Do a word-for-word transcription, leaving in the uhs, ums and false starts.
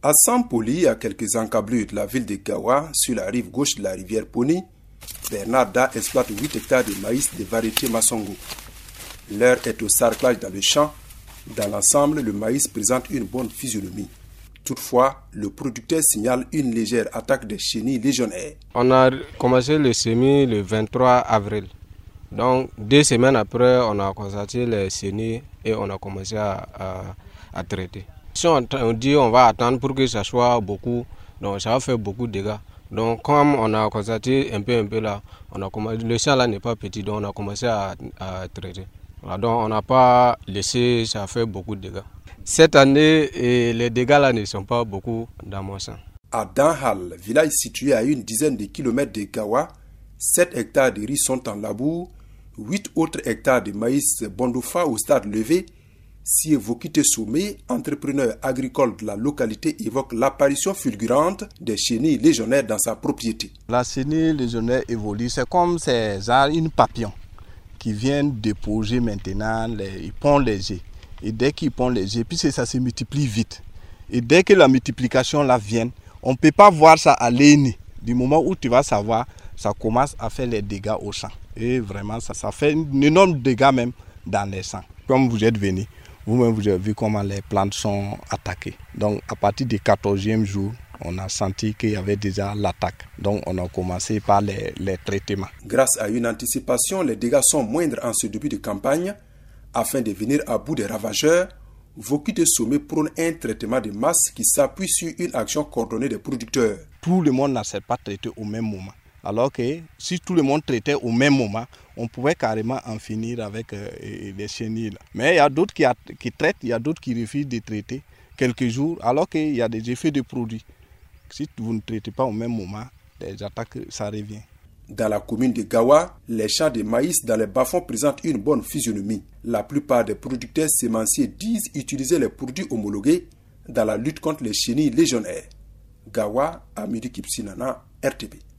À Sampoli, à quelques encablures de la ville de Gawa, sur la rive gauche de la rivière Poni, Bernard Da exploite huit hectares de maïs de variété Masongo. L'heure est au sarclage dans le champ. Dans l'ensemble, le maïs présente une bonne physionomie. Toutefois, le producteur signale une légère attaque des chenilles légionnaires. On a commencé le semis le vingt-trois avril. Donc, deux semaines après, on a constaté les chenilles et on a commencé à, à, à traiter. Si on, on dit on va attendre pour que ça soit beaucoup, donc ça va faire beaucoup de dégâts. Donc, comme on a constaté un peu, un peu là, on a commencé, le champ là n'est pas petit, donc on a commencé à, à traiter. Voilà, donc, on n'a pas laissé ça faire beaucoup de dégâts. Cette année, et les dégâts là ne sont pas beaucoup dans mon champ. À Danhal, village situé à une dizaine de kilomètres de Gawa, sept hectares de riz sont en labour, huit autres hectares de maïs Bondofa au stade levé. Si Vokite Soumé, entrepreneur agricole de la localité, évoque l'apparition fulgurante des chenilles légionnaires dans sa propriété. La chenille légionnaire évolue, c'est comme c'est genre une papillon qui vient déposer maintenant les ponts légers. Et dès qu'ils pondent les œufs, puis ça se multiplie vite. Et dès que la multiplication là vient, on ne peut pas voir ça à l'œil. Du moment où tu vas savoir, ça commence à faire les dégâts au champ. Et vraiment, ça, ça fait un énorme dégât même dans les champs. Comme vous êtes venu, vous-même vous avez vu comment les plantes sont attaquées. Donc à partir du quatorzième jour, on a senti qu'il y avait déjà l'attaque. Donc on a commencé par les, les traitements. Grâce à une anticipation, les dégâts sont moindres en ce début de campagne. Afin de venir à bout des ravageurs, Vokite Soumé prône un traitement de masse qui s'appuie sur une action coordonnée des producteurs. Tout le monde n'accepte pas traiter au même moment. Alors que si tout le monde traitait au même moment, on pouvait carrément en finir avec euh, les chenilles. Mais il y a d'autres qui, qui traitent, il y a d'autres qui refusent de traiter quelques jours, alors qu'il y a des effets de produits. Si vous ne traitez pas au même moment, les attaques, ça revient. Dans la commune de Gawa, les champs de maïs dans les bas-fonds présentent une bonne physionomie. La plupart des producteurs sémenciers disent utiliser les produits homologués dans la lutte contre les chenilles légionnaires. Gawa, Amiri Kipsinana, R T B.